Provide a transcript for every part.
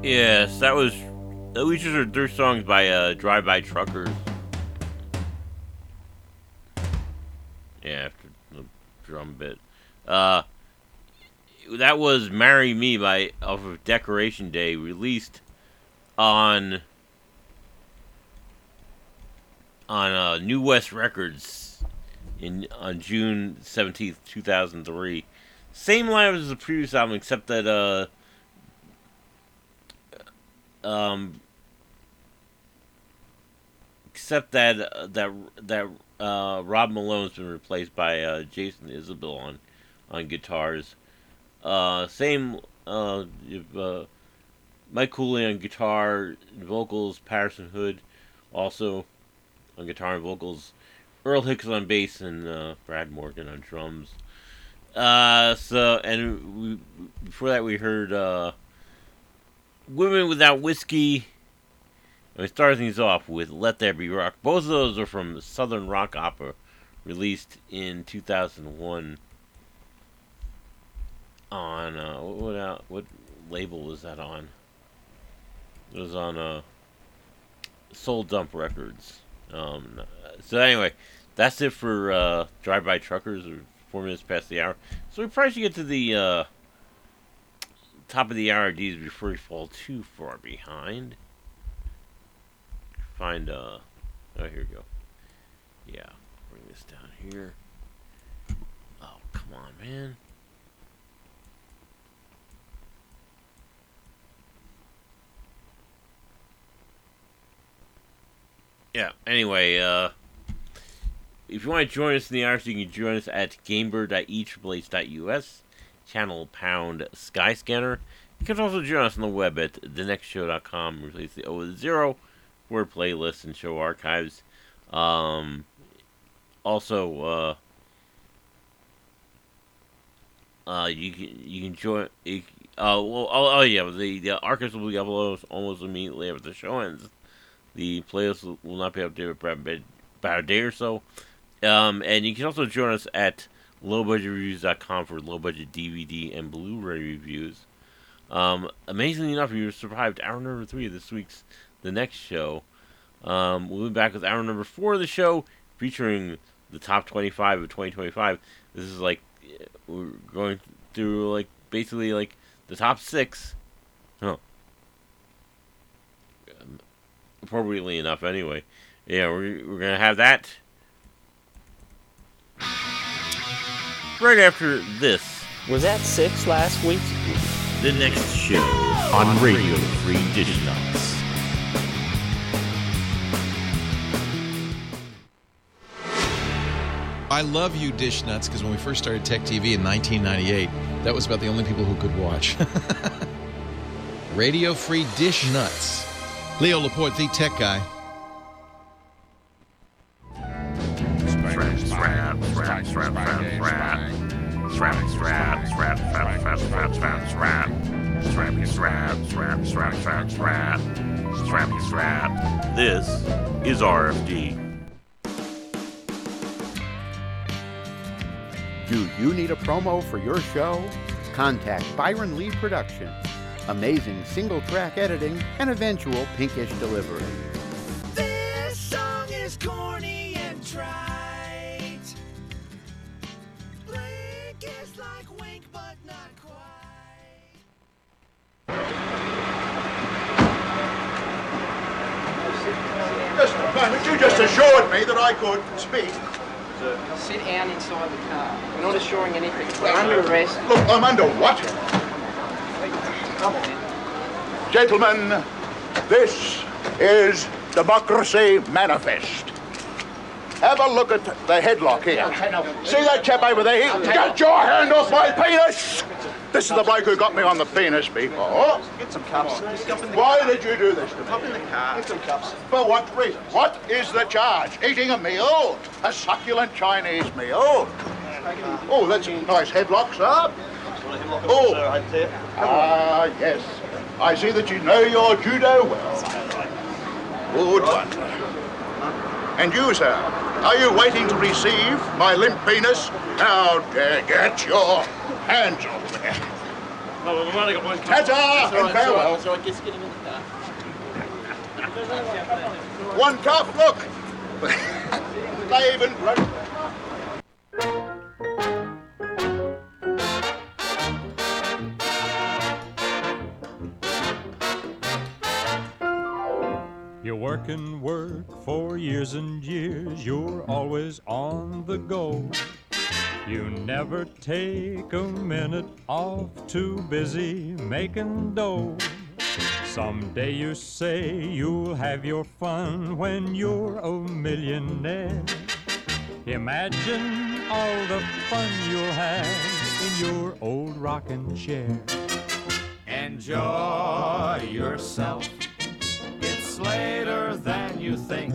Yes, that was. These are their songs by Drive-By Truckers. Yeah, after the drum bit. That was "Marry Me" off of Decoration Day, released on New West Records on June 17th, 2003. Same lineup as the previous album, except that Rob Malone's been replaced by Jason Isbell on guitars. Same Mike Cooley on guitar and vocals, Patterson Hood also on guitar and vocals, Earl Hicks on bass, and Brad Morgan on drums. Before that we heard Women Without Whiskey. And we started things off with Let There Be Rock. Both of those are from Southern Rock Opera, released in 2001 on what label was that on? It was on Soul Dump Records. So anyway, that's it for Drive-By Truckers. We're 4 minutes past the hour, so we probably should get to the top of the hour Ds before we fall too far behind. Find oh, here we go. Yeah, bring this down here. Oh, come on, man. Yeah, anyway, if you want to join us in the hours, you can join us at gamer.e.us, channel pound Skyscanner. You can also join us on the web at thenextshow.com, replace the O with a 0, for playlists and show archives. Also, you can join. The archives will be uploaded almost immediately after the show ends. The playlist will not be updated for about a day or so. And you can also join us at lowbudgetreviews.com for low-budget DVD and Blu-ray reviews. Amazingly enough, we survived hour number 3 of this week's The Next Show. We'll be back with hour number 4 of the show, featuring the top 25 of 2025. This is like, we're going through, like, basically, like, the top 6. Huh. Appropriately enough, anyway. Yeah, we're gonna have that right after this. Was that 6 last week? The Next Show on Radio Free Dish Nuts. I love you, Dish Nuts, because when we first started Tech TV in 1998, that was about the only people who could watch. Radio Free Dish Nuts. Leo Laporte, the tech guy. This is RFD. Do you need a promo for your show? Contact Byron Lee Productions. Amazing single-track editing and eventual pinkish delivery. This song is corny and trite. Blink is like wink, but not quite. Just a moment, you just assured me that I could speak. Sit down inside the car. We're not assuring anything. We're under arrest. Look, I'm under what? Come on. Gentlemen, this is Democracy Manifest. Have a look at the headlock here. See that chap over there? Get your hand off my penis! This is the bloke who got me on the penis before. Get some cups. Why did you do this to me? Hop in the car. Get some cups. For what reason? What is the charge? Eating a meal? A succulent Chinese meal? Oh, that's a nice headlock, sir. Oh, yes. I see that you know your judo well. Good one. And you, sir, are you waiting to receive my limp penis? Now, get your hands off there. Ta-ta and farewell. That's all right. Just get him in the car. One cup, look. Dave and Brent. You work and work for years and years, you're always on the go. You never take a minute off, too busy making dough. Someday you say you'll have your fun when you're a millionaire. Imagine all the fun you'll have in your old rocking chair. Enjoy yourself. It's later than you think.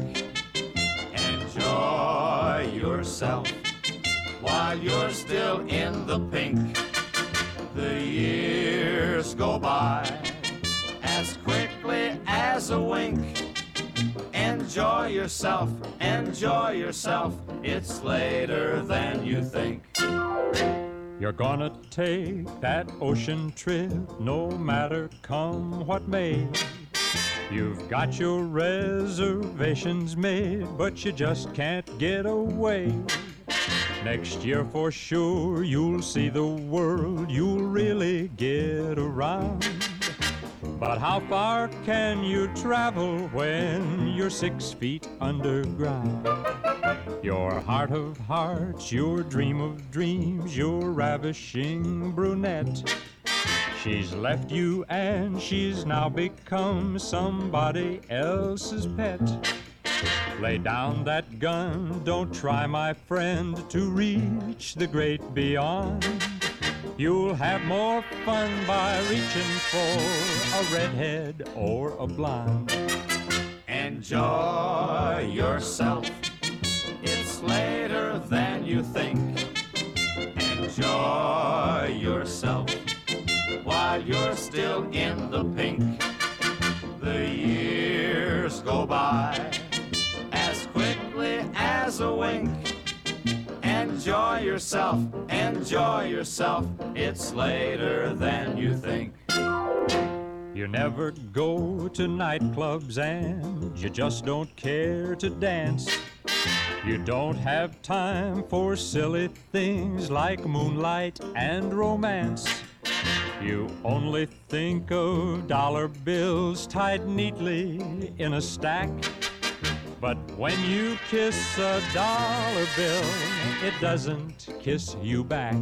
Enjoy yourself while you're still in the pink. The years go by as quickly as a wink. Enjoy yourself, enjoy yourself. It's later than you think. You're gonna take that ocean trip no matter come what may. You've got your reservations made, but you just can't get away. Next year for sure you'll see the world, you'll really get around. But how far can you travel when you're 6 feet underground? Your heart of hearts, your dream of dreams, your ravishing brunette. She's left you and she's now become somebody else's pet. Lay down that gun, don't try, my friend, to reach the great beyond. You'll have more fun by reaching for a redhead or a blonde. Enjoy yourself. It's later than you think. Enjoy yourself while you're still in the pink. The years go by as quickly as a wink. Enjoy yourself, enjoy yourself. It's later than you think. You never go to nightclubs and you just don't care to dance. You don't have time for silly things like moonlight and romance. You only think of dollar bills tied neatly in a stack. But when you kiss a dollar bill, it doesn't kiss you back.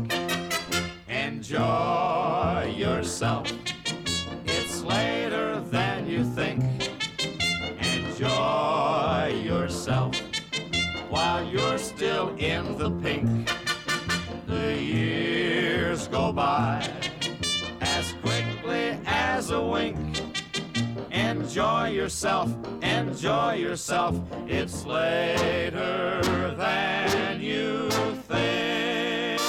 Enjoy yourself. It's later than you think. Enjoy yourself while you're still in the pink. The years go by as quickly as a wink. Enjoy yourself, enjoy yourself. It's later than you think.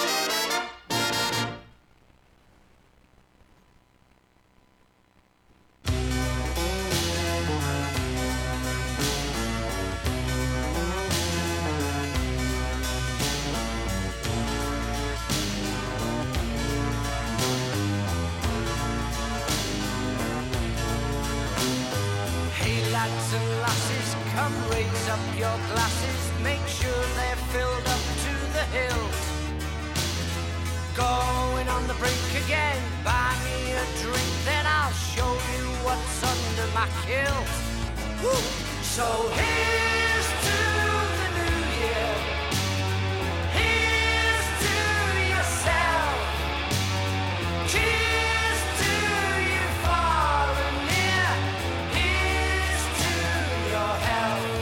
Lads and lasses, come raise up your glasses. Make sure they're filled up to the hilt. Going on the brink again, buy me a drink, then I'll show you what's under my kilt. Woo! So here's to the new year. Here's to yourself. Cheers to you far and near. Here's to your health.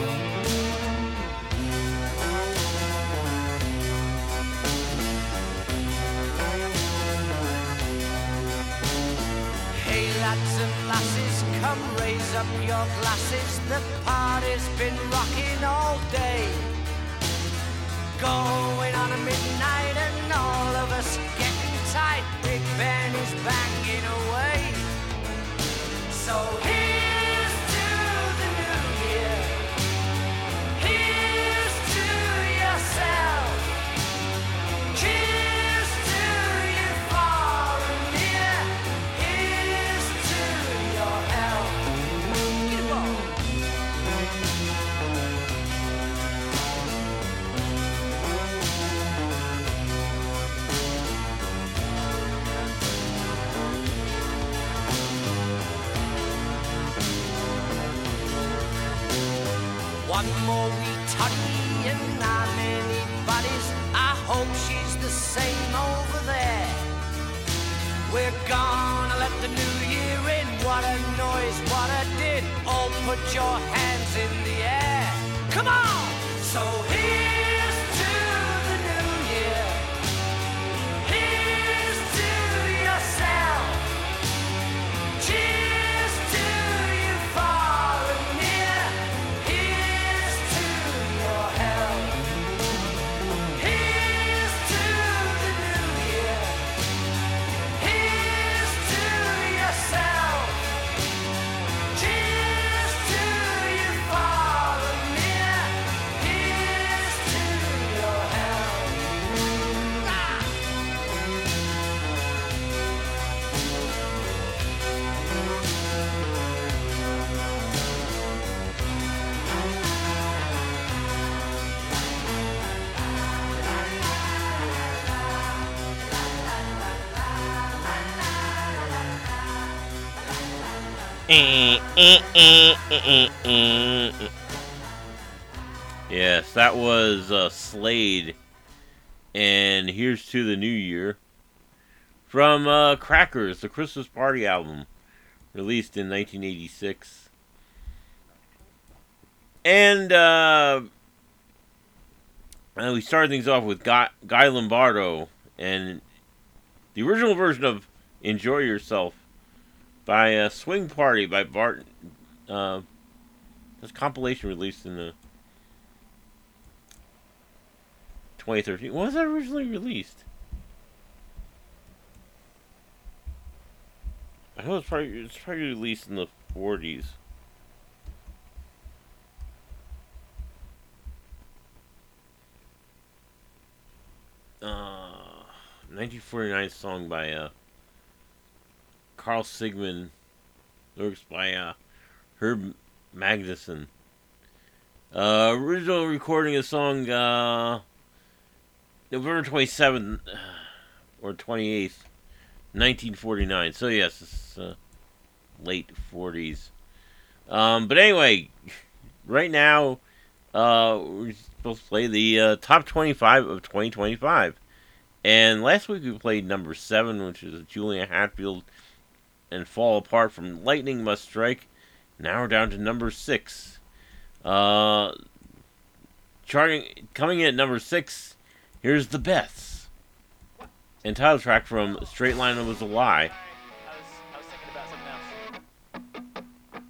Hey lads and lasses, come raise up your glasses. The party's been rocking all day. Going on a midnight and all of us getting tight. Big Ben is banging away. So here's to the new year. Here's to yourself. Cheers to you far and near. one more wee toddy and not many buddies. I hope she's the same over there. We're gonna let the new year in. What a noise, what a din. All put your hands in the air. Come on! So here's to the new year. Here's to yourself. Cheers to you far and near. Here's to your health. Here's to the new year. Here's to yourself. Cheers to you far and near. Here's to your health. Ah! Yes, that was Slade, and Here's to the New Year from Crackers, the Christmas Party album, released in 1986. And we started things off with Guy Lombardo and the original version of Enjoy Yourself by Swing Party by Bart. This compilation released in the 2013. When was that originally released? I know it's probably released in the 40s. Uh, 1949 song by Carl Sigmund, lyrics by Herb Magnuson. Original recording of the song November 27th or 28th, 1949. So yes, it's late 40s. But anyway, right now we're supposed to play the top 25 of 2025. And last week we played number 7, which is Julia Hatfield and Fall Apart from Lightning Must Strike. Now we're down to number 6. Coming in at number 6, here's The Beths. And title track from Straight Line Was a Lie. I was thinking about something else.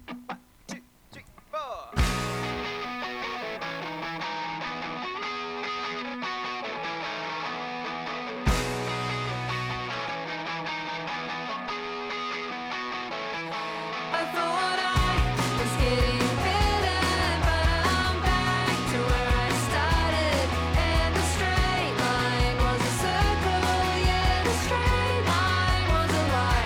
I thought I was getting better, but I'm back to where I started. And the straight line was a circle, yeah, the straight line was a lie.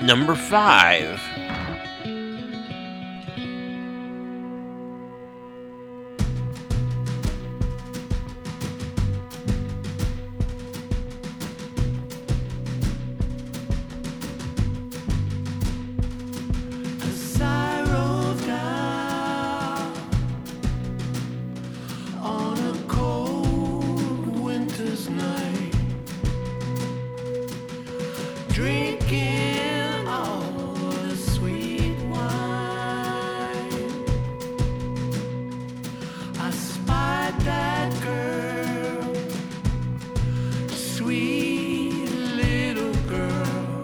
Number 5. As I rode down on a cold winter's night, drinking all the sweet wine, I spied that girl, sweet little girl,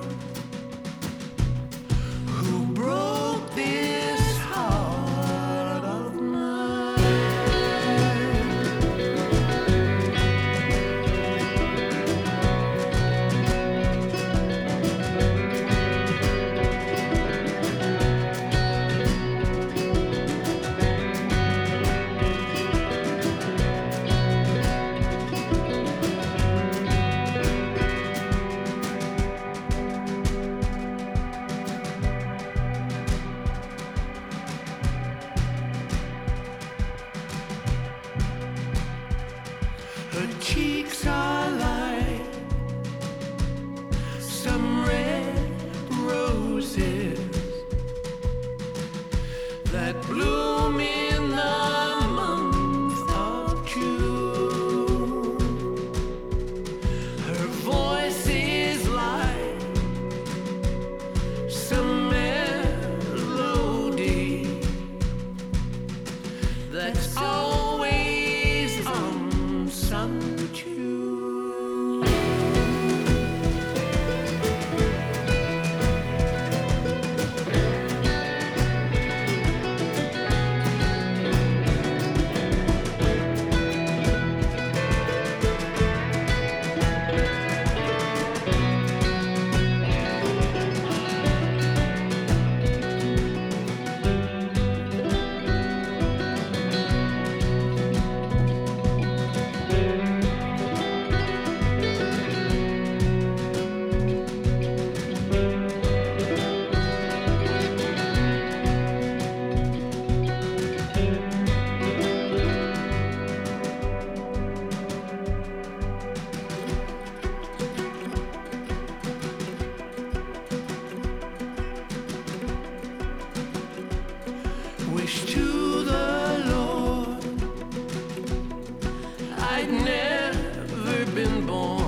who broke this heart of mine. Her cheeks are like some red roses that bloom in the month of June. Her voice is like some melody that's always on some tune. Wish to the Lord I'd never been born.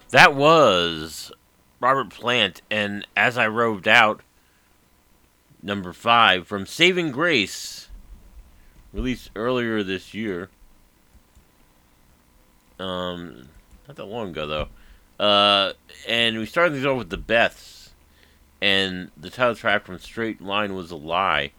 That was Robert Plant, and As I Roved Out, number 5, from Saving Grace, released earlier this year. Not that long ago, though. And we started these off with the Beths, and the title track from Straight Line Was a Lie,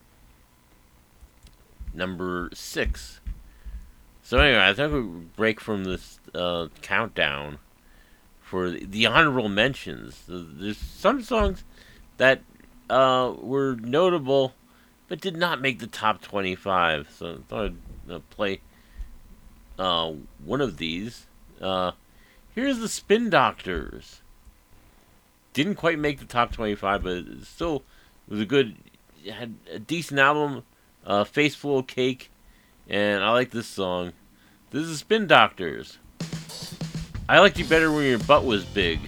number 6. So anyway, I think we'll break from this countdown for the honorable mentions. There's some songs that were notable, but did not make the top 25. So I thought I'd play one of these. Here's the Spin Doctors. Didn't quite make the top 25, but it still was had a decent album, Face Full of Cake, and I like this song. This is Spin Doctors. I liked you better when your butt was big.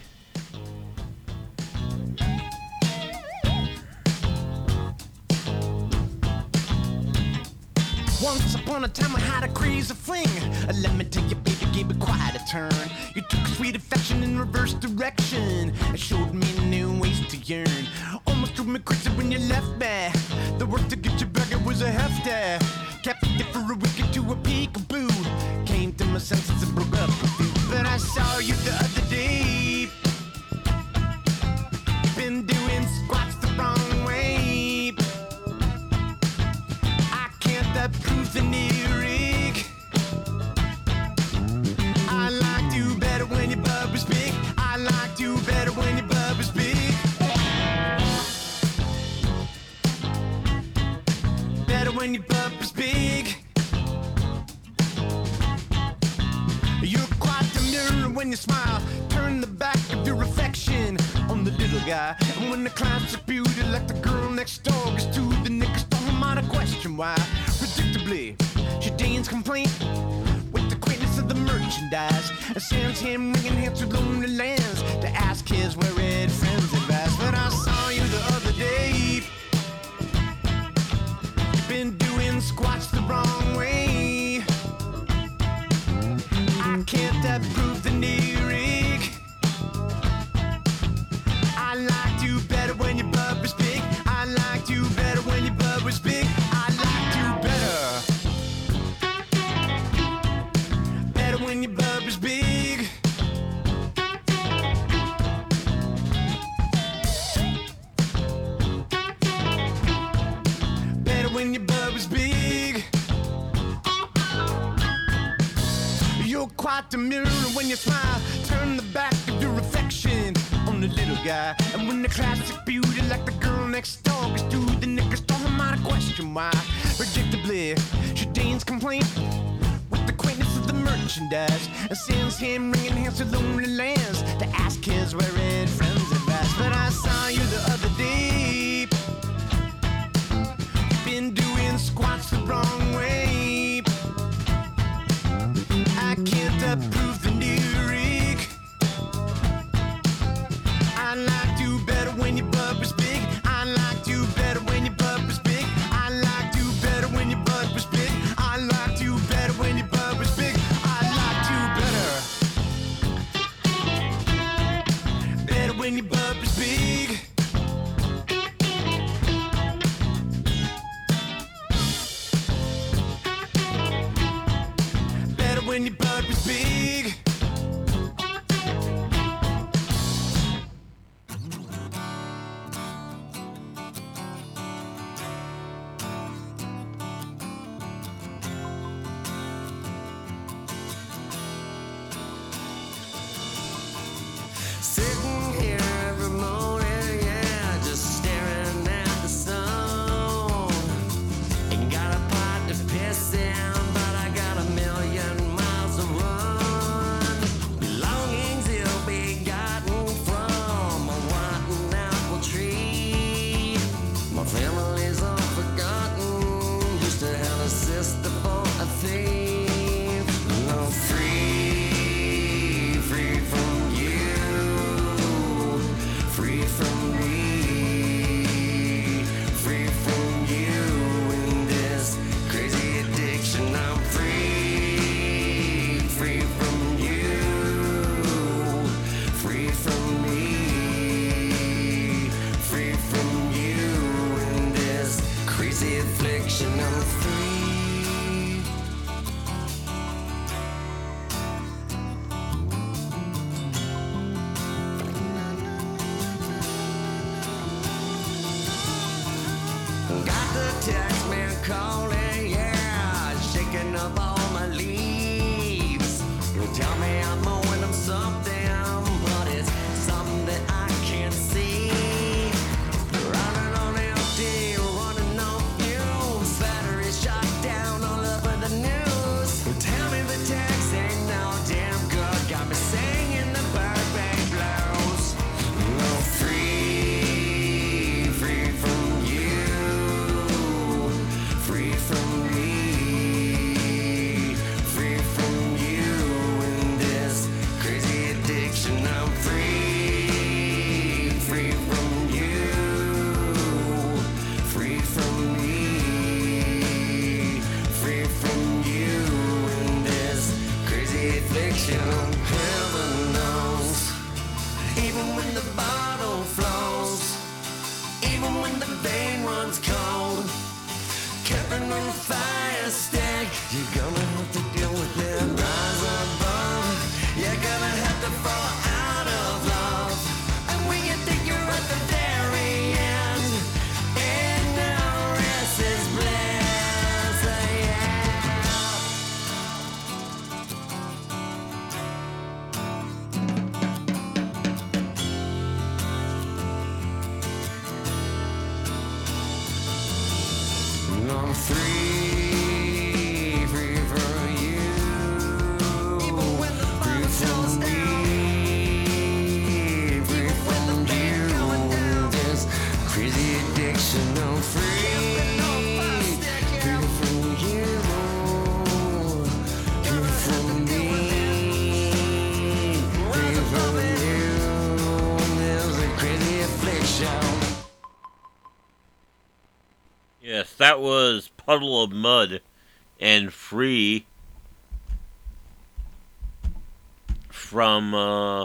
Once upon a time I had a crazy fling. Let me tell you, baby, gave me quite a turn. You took sweet affection in reverse direction and showed me new ways to yearn. Almost drove me crazy when you left me. The work to get you back, it was a hefty. Kept it for a week or two, a peekaboo. Came to my senses and broke up with you. But I saw you the other day. Been doing squats the wrong way. I can't approve the lyric. I liked you better when your butt was big. I liked you better when your butt was big. Better when your butt was big. You're quite the mirror when you smile. Turn the back of your reflection on the little guy. And when the classic beauty like the girl next door gets to the niggas, don't mind a question why. Predictably, she deigns complaint with the quaintness of the merchandise and sends him ringing here to lonely lands to ask his worried friends advice. But I saw you the other day. Been doing squats the wrong way. I can't approve the lyric. I liked you better when your butt was big. I liked you better when your butt was big. I liked you better. Better when your butt was big. Better when your butt was big. You're quite the mirror when you smile. Turn the back of your reflection on the little guy. And when the classic beauty like the girl next door gets to the niggas, don't mind a question why. Predictably, she deigns complaint with the quaintness of the merchandise and sends him ringing hands to lonely lands to ask his worried friends advice. But I saw you the other day. Been doing squats the wrong way. I can't approve the lyric. I liked you better when your butt was big. I liked you better when your butt was big. I liked you better when your butt was big. I liked you better when your butt was big. I liked you better. Better when your butt was big. crazy affliction, I'm free. Got the text man calling, yeah, shaking up all my leaves. You tell me I'm owing them something, but it's something that I can't see. Running on empty, running on fumes. Batteries shot down all over the news. Tell me the text ain't no damn good. Got me singing the Burbank blues. I'm free, free from you. Free from me, free from you in this crazy addiction. I'm free, free from you, free from me, free from you in this crazy addiction. Heaven knows, even when the bottle flows, even when the vein runs cold. Keeping on a fire stick, you're gonna have to deal with it. Rise above, you're gonna have to fall out of love. And when you think you're at the very end, ignorance is bliss, yeah. I'm free, free from you. Even when the fire goes down, free from you. This crazy addiction, I'm free, free from you, free from me, free from you. There's a crazy affliction. Yes, that was Puddle of Mud and Free from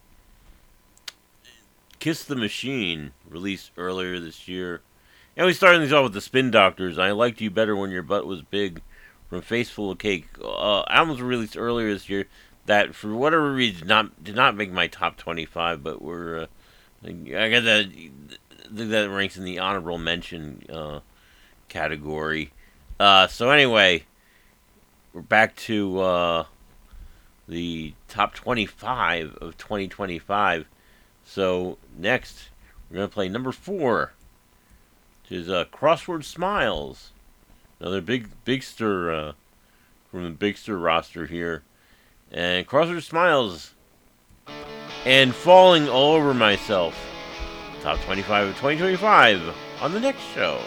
Kiss the Machine, released earlier this year. And we started these off with the Spin Doctors. I Liked You Better When Your Butt Was Big from Face Full of Cake. Albums were released earlier this year that, for whatever reason, did not make my top 25, but were I guess that ranks in the honorable mention category. So anyway, we're back to the top 25 of 2025. So next, we're going to play number 4, which is Crossword Smiles. Another Big Stir from the Big Stir roster here. And Crossword Smiles and Falling All Over Myself. Top 25 of 2025 on the next show.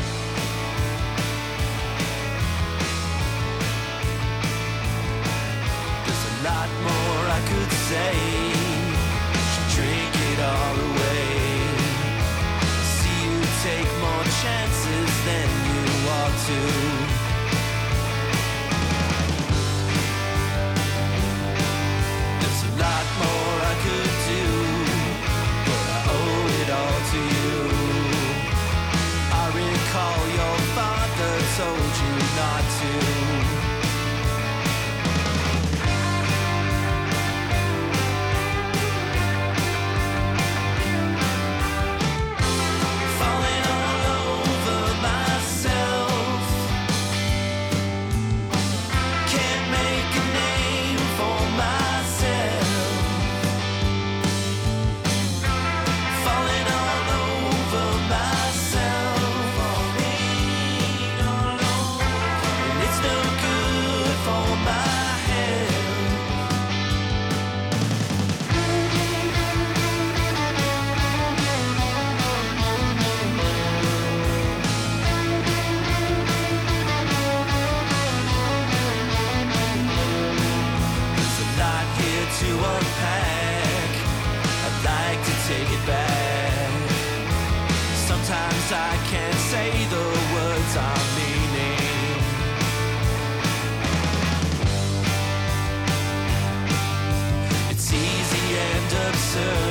Lot more I could say. Should drink it all away. See you take more chances than you ought to. There's a lot more I could do, but I owe it all to you. I recall your father told you not to.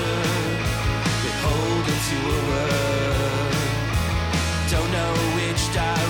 Beholden to a word, don't know which style.